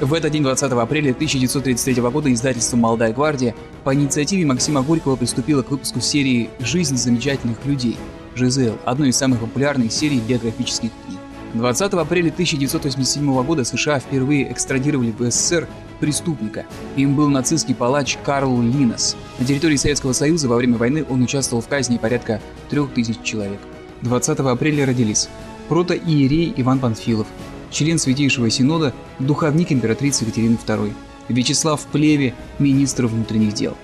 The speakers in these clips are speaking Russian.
В этот день, 20 апреля 1933 года, издательство «Молодая гвардия» по инициативе Максима Горького приступило к выпуску серии «Жизнь замечательных людей» ЖЗЛ, одной из самых популярных серий биографических книг. 20 апреля 1987 года США впервые экстрадировали в СССР преступника. Им был нацистский палач Карл Линнес. На территории Советского Союза во время войны он участвовал в казни порядка 3000 человек. 20 апреля родились протоиерей Иван Панфилов, член Святейшего Синода, духовник императрицы Екатерины II, Вячеслав Плеве, министр внутренних дел.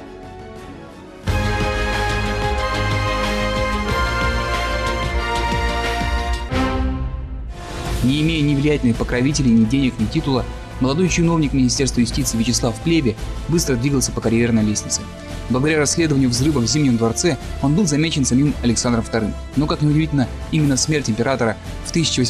Не имея ни влиятельных покровителей, ни денег, ни титула, молодой чиновник Министерства юстиции Вячеслав Плеве быстро двигался по карьерной лестнице. Благодаря расследованию взрыва в Зимнем дворце он был замечен самим Александром II. Но, как ни удивительно, именно смерть императора в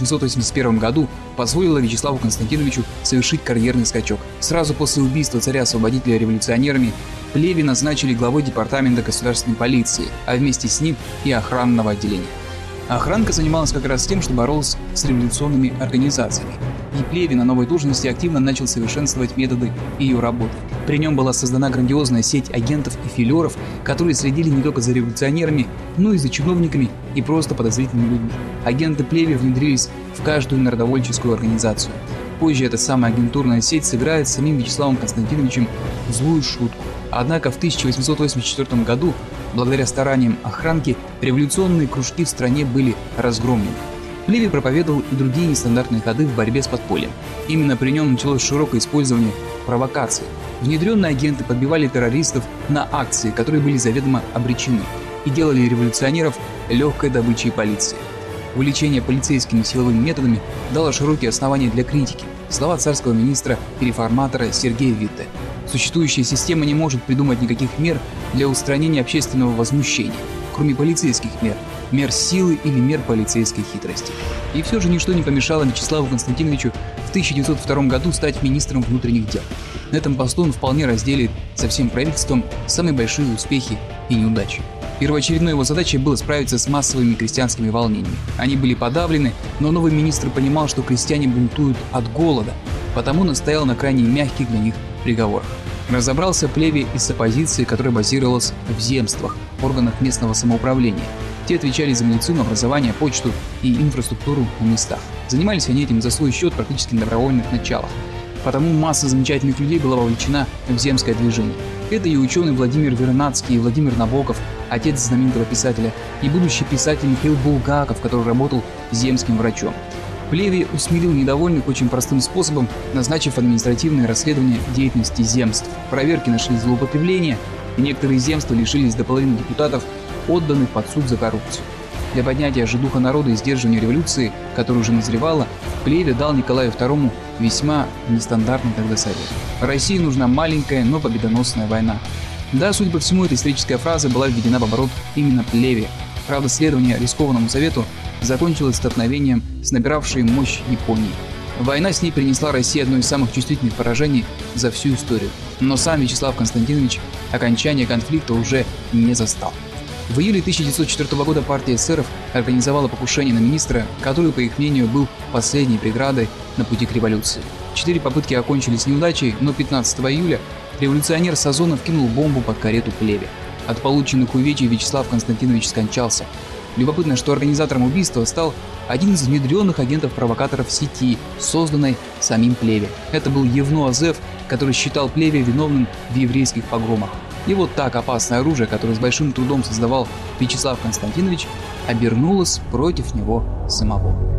1881 году позволила Вячеславу Константиновичу совершить карьерный скачок. Сразу после убийства царя-освободителя революционерами Плеве назначили главой департамента государственной полиции, а вместе с ним и охранного отделения. Охранка занималась как раз тем, что боролась с революционными организациями. И Плеве на новой должности активно начал совершенствовать методы ее работы. При нем была создана грандиозная сеть агентов и филеров, которые следили не только за революционерами, но и за чиновниками и просто подозрительными людьми. Агенты Плеве внедрились в каждую народовольческую организацию. Позже эта самая агентурная сеть сыграет с самим Вячеславом Константиновичем злую шутку. Однако в 1884 году, благодаря стараниям охранки, революционные кружки в стране были разгромлены. Плеве проповедовал и другие нестандартные ходы в борьбе с подпольем. Именно при нем началось широкое использование провокаций. Внедренные агенты подбивали террористов на акции, которые были заведомо обречены, и делали революционеров легкой добычей полиции. Увлечение полицейскими силовыми методами дало широкие основания для критики. Слова царского министра-реформатора Сергея Витте: «Существующая система не может придумать никаких мер для устранения общественного возмущения, кроме полицейских мер силы или мер полицейской хитрости». И все же ничто не помешало Вячеславу Константиновичу в 1902 году стать министром внутренних дел. На этом посту он вполне разделит со всем правительством самые большие успехи и неудачи. Первоочередной его задачей было справиться с массовыми крестьянскими волнениями. Они были подавлены, но новый министр понимал, что крестьяне бунтуют от голода, потому настоял на крайне мягких для них приговорах. Разобрался Плеве и с оппозицией, которая базировалась в земствах, органах местного самоуправления. Те отвечали за медицину, образование, почту и инфраструктуру на местах. Занимались они этим за свой счет практически на добровольных началах. Потому масса замечательных людей была вовлечена в земское движение. Это и ученый Владимир Вернадский, и Владимир Набоков, отец знаменитого писателя, и будущий писатель Михаил Булгаков, который работал земским врачом. Плеве усмирил недовольных очень простым способом, назначив административное расследование деятельности земств. Проверки нашли злоупотребления, и некоторые земства лишились до половины депутатов, отданных под суд за коррупцию. Для поднятия же духа народа и сдерживания революции, которая уже назревала, Плеве дал Николаю II весьма нестандартный тогда совет: России нужна маленькая, но победоносная война. Да, судя по всему, эта историческая фраза была введена в оборот именно Плеве. Правда, следование рискованному совету закончилось столкновением с набиравшей мощь Японией. Война с ней принесла России одно из самых чувствительных поражений за всю историю. Но сам Вячеслав Константинович окончания конфликта уже не застал. В июле 1904 года партия эсеров организовала покушение на министра, который, по их мнению, был последней преградой на пути к революции. 4 попытки окончились неудачей, но 15 июля революционер Сазонов кинул бомбу под карету Плеве. От полученных увечий Вячеслав Константинович скончался. Любопытно, что организатором убийства стал один из внедренных агентов-провокаторов сети, созданной самим Плеве. Это был Евно Азеф, который считал Плеве виновным в еврейских погромах. И вот так опасное оружие, которое с большим трудом создавал Вячеслав Константинович, обернулось против него самого.